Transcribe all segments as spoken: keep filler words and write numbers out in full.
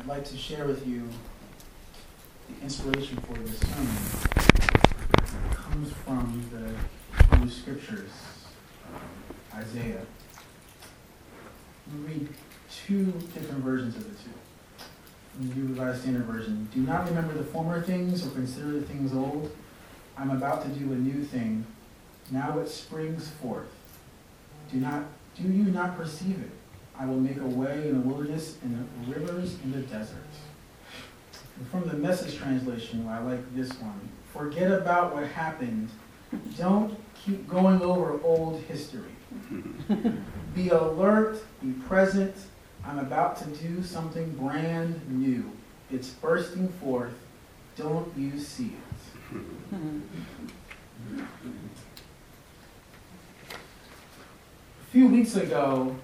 I'd like to share with you the inspiration for this sermon. It comes from the Hebrew Scriptures, uh, Isaiah. We read two different versions of the two. In the New Revised Standard Version, do not remember the former things or consider the things old. I'm about to do a new thing. Now it springs forth. Do not, do you not perceive it? I will make a way in the wilderness and the rivers in the desert. And from the Message translation, I like this one. Forget about what happened. Don't keep going over old history. Be alert, be present. I'm about to do something brand new. It's bursting forth. Don't you see it? A few weeks ago,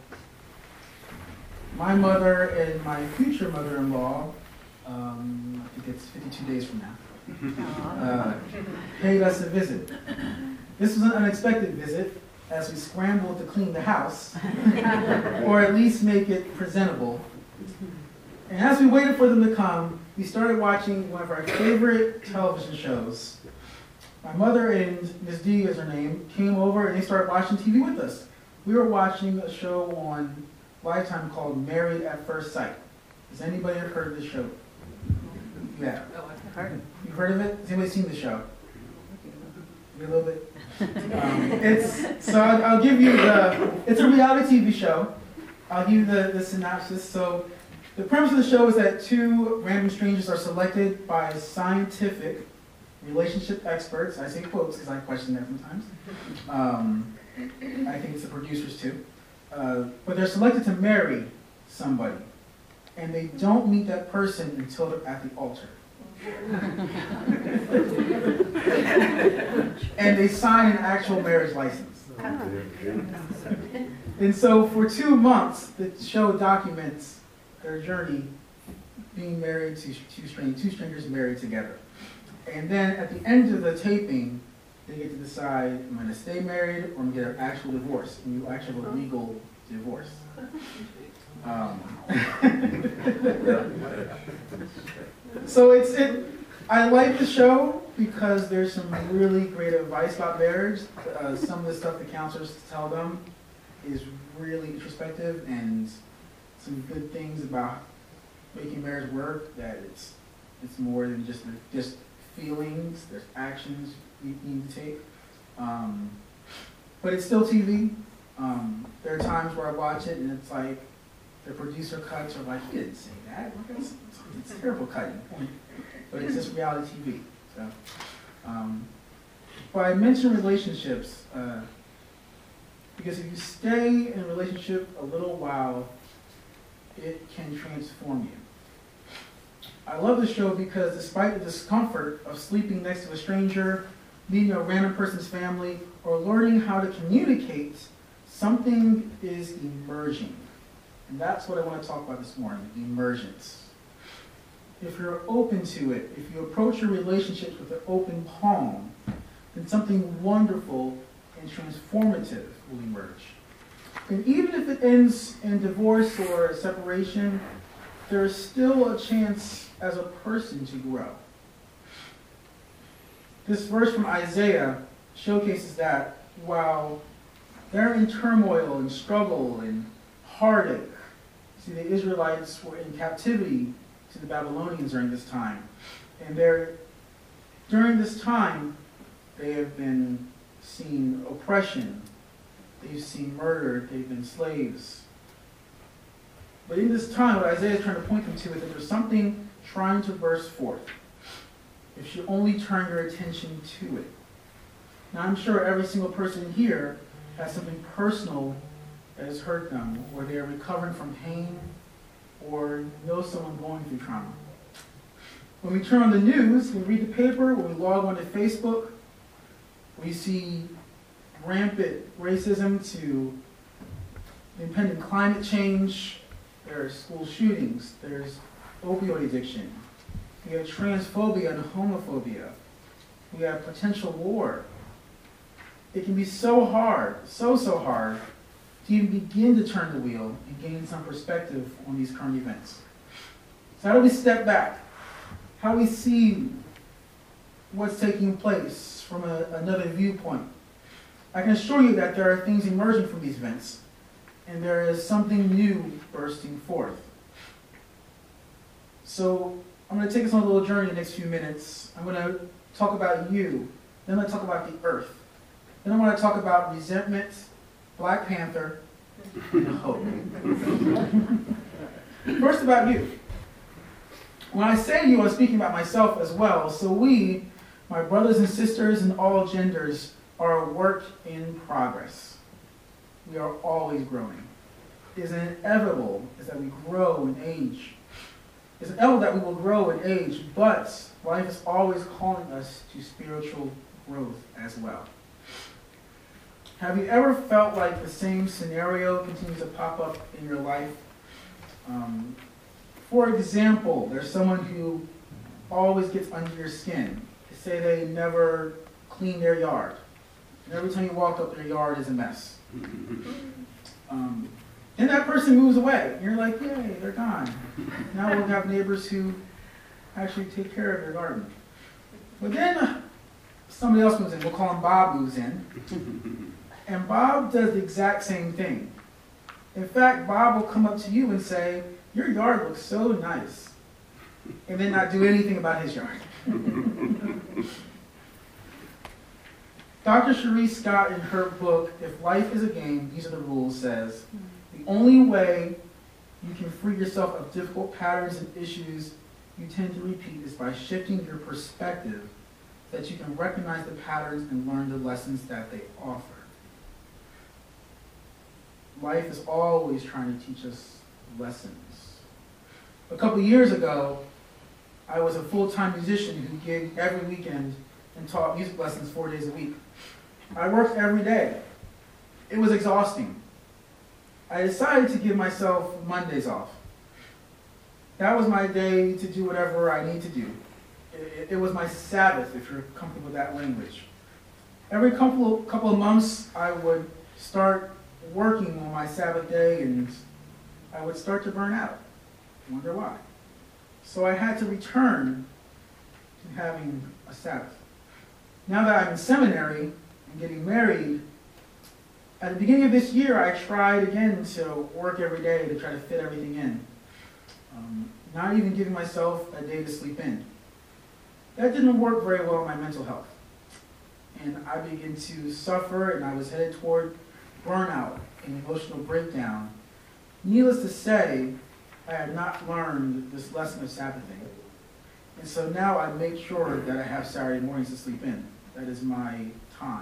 my mother and my future mother-in-law, um, I think it's fifty-two days from now, uh, paid us a visit. This was an unexpected visit, as we scrambled to clean the house, or at least make it presentable. And as we waited for them to come, we started watching one of our favorite television shows. My mother and Miss D, is her name, came over and they started watching T V with us. We were watching a show on Lifetime called Married at First Sight. Has anybody ever heard of this show? Yeah. Oh, I've heard it. You've heard of it? Has anybody seen the show? A little bit. Um, it's so I'll, I'll give you the. It's a reality T V show. I'll give you the, the synopsis. So the premise of the show is that two random strangers are selected by scientific relationship experts. I say quotes because I question them sometimes. Um, I think it's the producers too. Uh, but they're selected to marry somebody, and they don't meet that person until they're at the altar. And they sign an actual marriage license. And so for two months, the show documents their journey being married to two strangers, two strangers married together. And then at the end of the taping, they get to decide, am I going to stay married or am I going to get an actual divorce? And you actually have a legal divorce. Um, so it's it. I like the show because there's some really great advice about marriage. Uh, some of the stuff the counselors tell them is really introspective, and some good things about making marriage work. That it's it's more than just just feelings. There's actions you need to take. Um, but it's still T V. Um, there are times where I watch it and it's like the producer cuts are like, he didn't say that. It's, it's terrible cutting. But it's just reality T V. So, um, but I mention relationships uh, because if you stay in a relationship a little while, it can transform you. I love the show because despite the discomfort of sleeping next to a stranger, meeting a random person's family, or learning how to communicate, something is emerging. And that's what I want to talk about this morning, emergence. If you're open to it, if you approach your relationships with an open palm, then something wonderful and transformative will emerge. And even if it ends in divorce or separation, there is still a chance as a person to grow. This verse from Isaiah showcases that while they're in turmoil and struggle and heartache, see, the Israelites were in captivity to the Babylonians during this time. And they're, during this time, they have been seeing oppression, they've seen murder, they've been slaves. But in this time, what Isaiah is trying to point them to is that there's something trying to burst forth, if you only turn your attention to it. Now, I'm sure every single person here has something personal that has hurt them, or they are recovering from pain, or know someone going through trauma. When we turn on the news, when we read the paper, when we log on to Facebook, we see rampant racism to impending climate change. There are school shootings. There's opioid addiction. We have transphobia and homophobia. We have potential war. It can be so hard, so, so hard, to even begin to turn the wheel and gain some perspective on these current events. So how do we step back? How do we see what's taking place from a, another viewpoint? I can assure you that there are things emerging from these events, and there is something new bursting forth. So I'm going to take us on a little journey in the next few minutes. I'm going to talk about you, then I'm going to talk about the earth. Then I'm going to talk about resentment, Black Panther, and hope. First about you. When I say you, I'm speaking about myself as well. So we, my brothers and sisters in all genders, are a work in progress. We are always growing. It is inevitable is that we grow in age. It's inevitable that we will grow in age, but life is always calling us to spiritual growth as well. Have you ever felt like the same scenario continues to pop up in your life? Um, for example, there's someone who always gets under your skin. They say they never clean their yard. And every time you walk up, their yard is a mess. Um, and that person moves away. And you're like, yay, they're gone. Now we'll have neighbors who actually take care of their garden. But then uh, somebody else moves in. We'll call him Bob moves in. And Bob does the exact same thing. In fact, Bob will come up to you and say, your yard looks so nice. And then not do anything about his yard. Doctor Cherise Scott, in her book, If Life is a Game, These Are the Rules, says, the only way you can free yourself of difficult patterns and issues you tend to repeat is by shifting your perspective so that you can recognize the patterns and learn the lessons that they offer. Life is always trying to teach us lessons. A couple years ago, I was a full-time musician who gigged every weekend and taught music lessons four days a week. I worked every day. It was exhausting. I decided to give myself Mondays off. That was my day to do whatever I need to do. It, it was my Sabbath, if you're comfortable with that language. Every couple, couple of months, I would start working on my Sabbath day, and I would start to burn out. Wonder why. So I had to return to having a Sabbath. Now that I'm in seminary and getting married, at the beginning of this year, I tried again to work every day to try to fit everything in. Um, not even giving myself a day to sleep in. That didn't work very well on my mental health. And I began to suffer, and I was headed toward burnout and emotional breakdown. Needless to say, I had not learned this lesson of Sabbathing. And so now I make sure that I have Saturday mornings to sleep in. That is my time.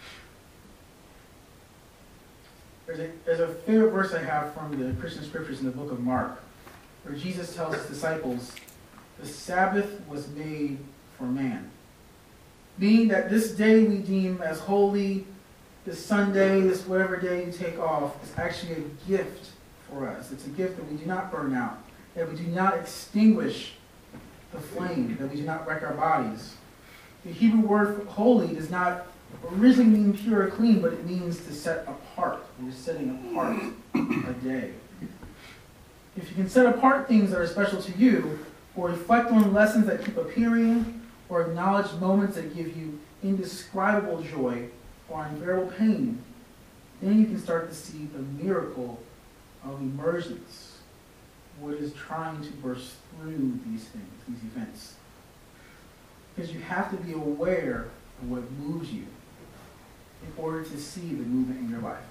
There's a, there's a favorite verse I have from the Christian scriptures in the book of Mark, where Jesus tells his disciples, the Sabbath was made for man. Meaning that this day we deem as holy, this Sunday, this whatever day you take off, is actually a gift for us. It's a gift that we do not burn out, that we do not extinguish the flame, that we do not wreck our bodies. The Hebrew word for holy does not originally mean pure or clean, but it means to set apart. We're setting apart a day. If you can set apart things that are special to you, or reflect on lessons that keep appearing, or acknowledge moments that give you indescribable joy or unbearable pain, then you can start to see the miracle of emergence, what is trying to burst through these things, these events. Because you have to be aware of what moves you in order to see the movement in your life.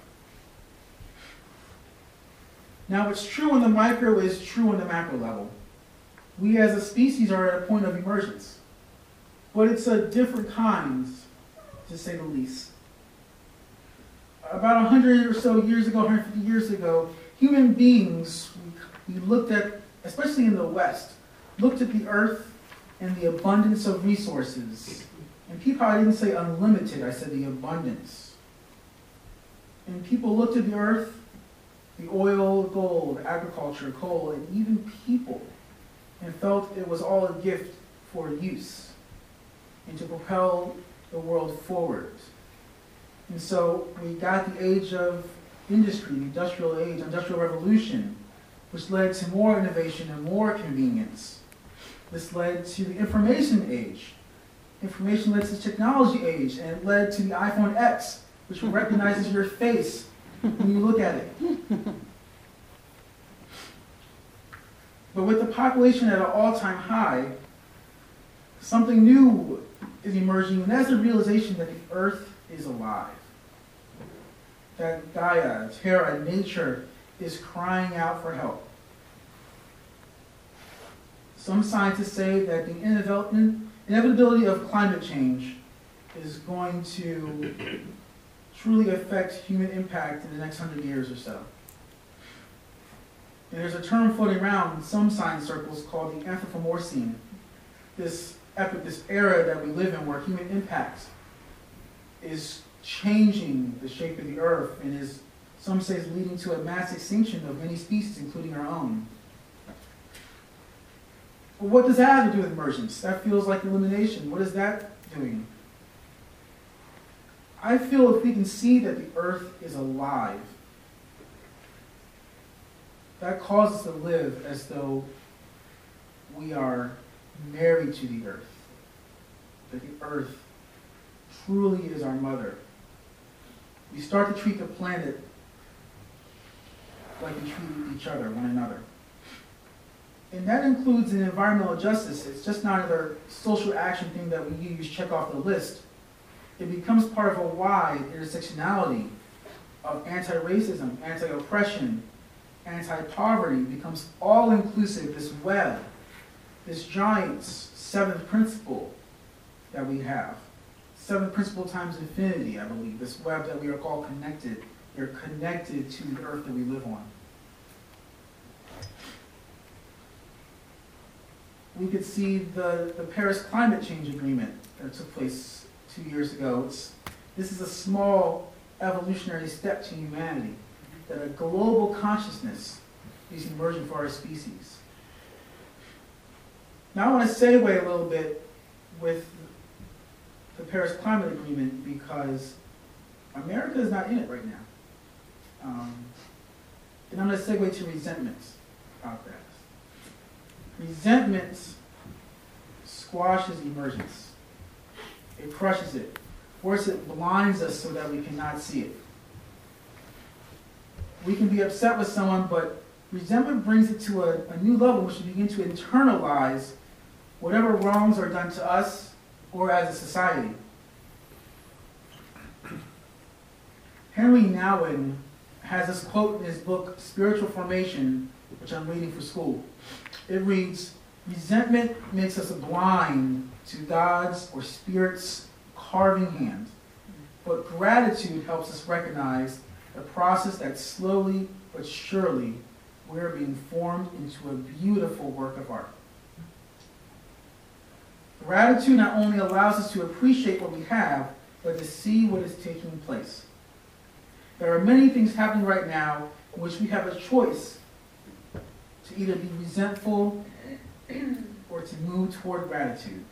Now, what's true on the micro is true on the macro level. We as a species are at a point of emergence, but it's a different kind, to say the least. About one hundred or so years ago, one hundred fifty years ago, human beings, we, we looked at, especially in the West, looked at the earth and the abundance of resources. And people, I didn't say unlimited, I said the abundance. And people looked at the earth, the oil, gold, agriculture, coal, and even people, and felt it was all a gift for use and to propel the world forward. And so we got the age of industry, the industrial age, industrial revolution, which led to more innovation and more convenience. This led to the information age. Information led to the technology age, and it led to the iPhone X, which recognizes your face when you look at it. But with the population at an all-time high, something new is emerging, and that's the realization that the earth is alive. That Gaia, Terra, nature is crying out for help. Some scientists say that the inevitability of climate change is going to truly affect human impact in the next hundred years or so. And there's a term floating around in some science circles called the Anthropomorcene, this epoch, this era that we live in where human impact is changing the shape of the earth and is, some say, is leading to a mass extinction of many species, including our own. Well, what does that have to do with emergence? That feels like elimination. What is that doing? I feel if we can see that the earth is alive, that causes us to live as though we are married to the earth. That the earth truly is our mother. We start to treat the planet like we treat each other, one another. And that includes in environmental justice. It's just not another social action thing that we use, check off the list. It becomes part of a wide intersectionality of anti-racism, anti-oppression, anti-poverty. It becomes all-inclusive, this web, this giant seventh principle that we have. Seventh principle times infinity, I believe. This web that we are called connected. We are connected to the earth that we live on. We could see the, the Paris Climate Change Agreement that took place two years ago. It's, this is a small evolutionary step to humanity, that a global consciousness is emerging for our species. Now I want to segue a little bit with the Paris Climate Agreement because America is not in it right now. Um, and I'm going to segue to resentments about that. Resentment squashes emergence. It crushes it. Worse, it blinds us so that we cannot see it. We can be upset with someone, but resentment brings it to a, a new level, which we begin to internalize whatever wrongs are done to us or as a society. Henry Nouwen has this quote in his book, Spiritual Formation, which I'm reading for school. It reads, "Resentment makes us blind to God's or Spirit's carving hand, but gratitude helps us recognize the process that slowly but surely we're being formed into a beautiful work of art." Gratitude not only allows us to appreciate what we have, but to see what is taking place. There are many things happening right now in which we have a choice to either be resentful or to move toward gratitude.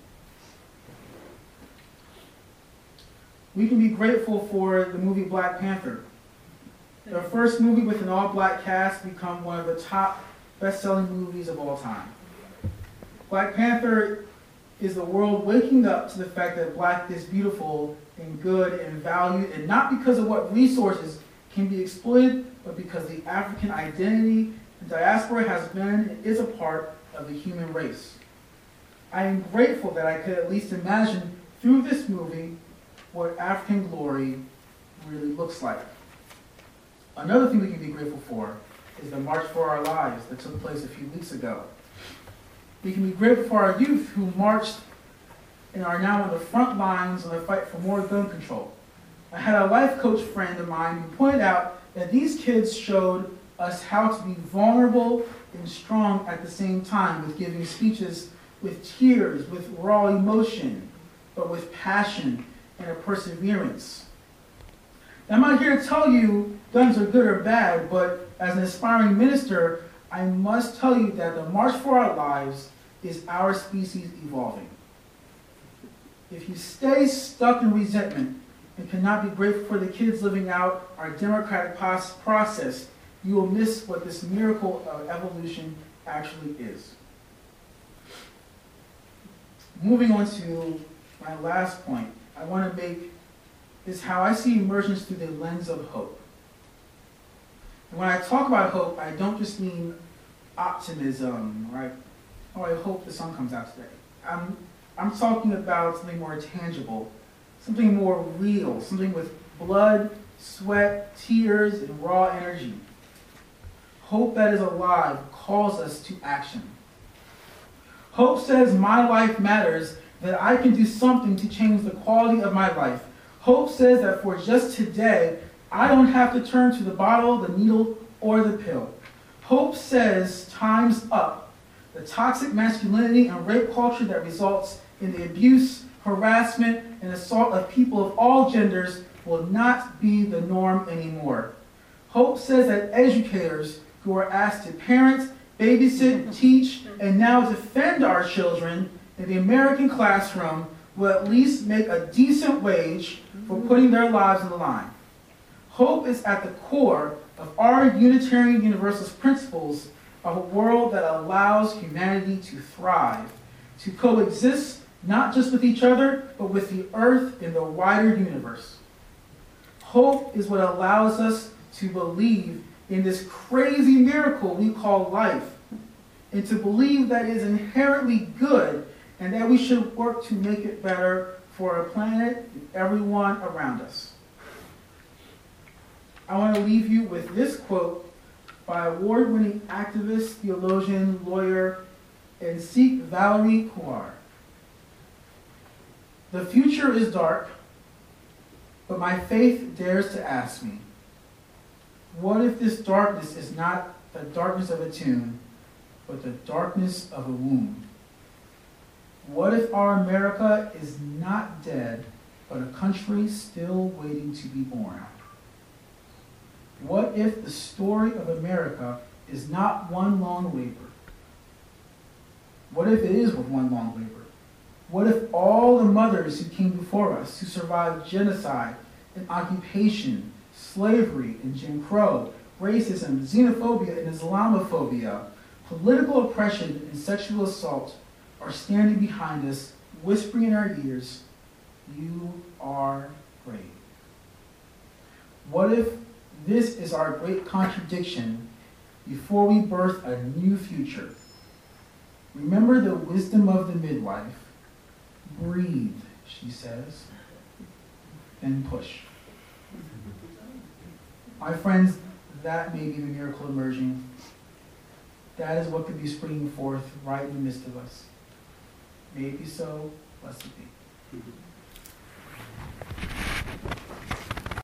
We can be grateful for the movie Black Panther. The first movie with an all-black cast become one of the top best-selling movies of all time. Black Panther is the world waking up to the fact that black is beautiful and good and valued, and not because of what resources can be exploited, but because the African identity and diaspora has been and is a part of the human race. I am grateful that I could at least imagine through this movie what African glory really looks like. Another thing we can be grateful for is the March for Our Lives that took place a few weeks ago. We can be grateful for our youth who marched and are now on the front lines of the fight for more gun control. I had a life coach friend of mine who pointed out that these kids showed us how to be vulnerable and strong at the same time, with giving speeches with tears, with raw emotion, but with passion and a perseverance. Now, I'm not here to tell you guns are good or bad, but as an aspiring minister, I must tell you that the March for Our Lives is our species evolving. If you stay stuck in resentment and cannot be grateful for the kids living out our democratic process, you will miss what this miracle of evolution actually is. Moving on to my last point, I want to make is how I see emergence through the lens of hope. And when I talk about hope, I don't just mean optimism, right? Oh, I hope the sun comes out today. I'm, I'm talking about something more tangible, something more real, something with blood, sweat, tears, and raw energy. Hope that is alive calls us to action. Hope says my life matters, that I can do something to change the quality of my life. Hope says that for just today, I don't have to turn to the bottle, the needle, or the pill. Hope says time's up. The toxic masculinity and rape culture that results in the abuse, harassment, and assault of people of all genders will not be the norm anymore. Hope says that educators who are asked to parent, babysit, teach, and now defend our children in the American classroom will at least make a decent wage for putting their lives on the line. Hope is at the core of our Unitarian Universalist principles of a world that allows humanity to thrive, to coexist not just with each other, but with the earth and the wider universe. Hope is what allows us to believe in this crazy miracle we call life, and to believe that it is inherently good and that we should work to make it better for our planet and everyone around us. I want to leave you with this quote by award-winning activist, theologian, lawyer, and Sikh Valerie Kaur. The future is dark, but my faith dares to ask me, what if this darkness is not the darkness of a tomb, but the darkness of a womb? What if our America is not dead, but a country still waiting to be born? What if the story of America is not one long labor? What if it is with one long labor? What if all the mothers who came before us, who survived genocide and occupation, slavery and Jim Crow, racism, xenophobia and Islamophobia, political oppression and sexual assault, are standing behind us, whispering in our ears, "You are great"? What if this is our great contradiction before we birth a new future? Remember the wisdom of the midwife. Breathe, she says, then push. My friends, that may be the miracle emerging. That is what could be springing forth right in the midst of us. May it be so, blessed be.